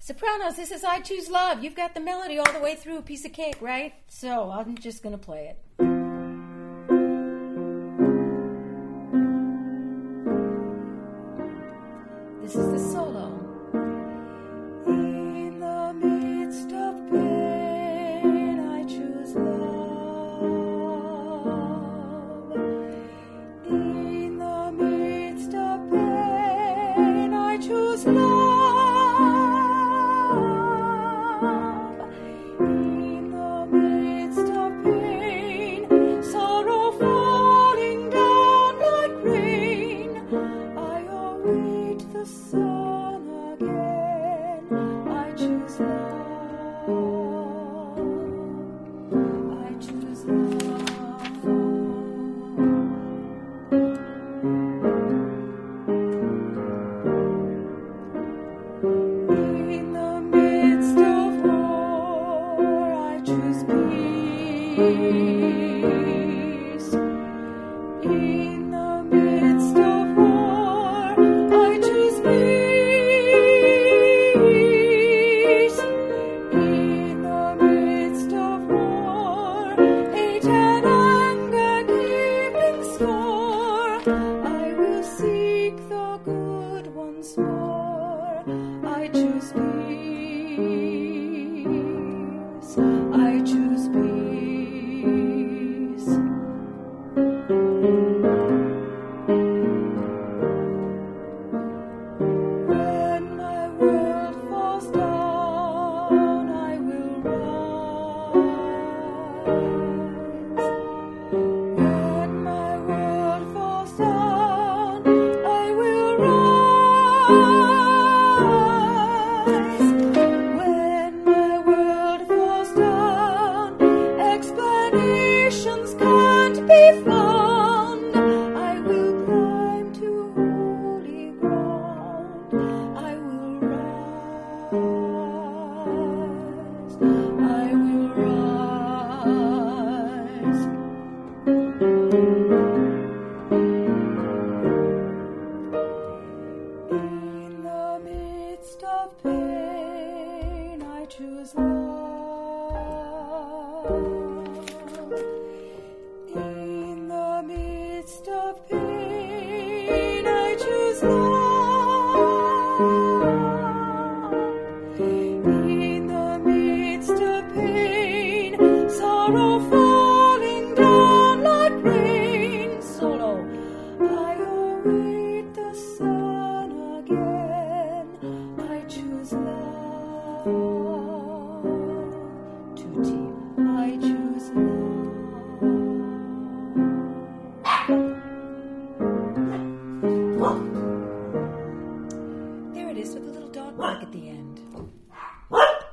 Sopranos, this is I Choose Love. You've got the melody all the way through, piece of cake, right? So I'm just going to play it. This is the solo. In the midst of pain, I choose love. In the midst of pain, I choose love. In the midst of pain, sorrow falling down like rain, I await the sun again. I choose love. I choose love. In the midst of war, I choose peace. In the midst of war, I choose peace. In the midst of war, hate and anger keeping score, I will seek the good once more. I choose peace. I choose peace. When my world falls down, I will rise. When my world falls down, I will rise. When my world falls down, explanations can't be found. I will climb to holy ground. I will rise. I will rise. In the midst of pain, I choose love. In the midst of pain, I choose love. In the midst of pain, sorrow falling down like rain. Solo. I await the sun again. I choose love. Tutti. I choose love. There it is with a little dog bark at the end.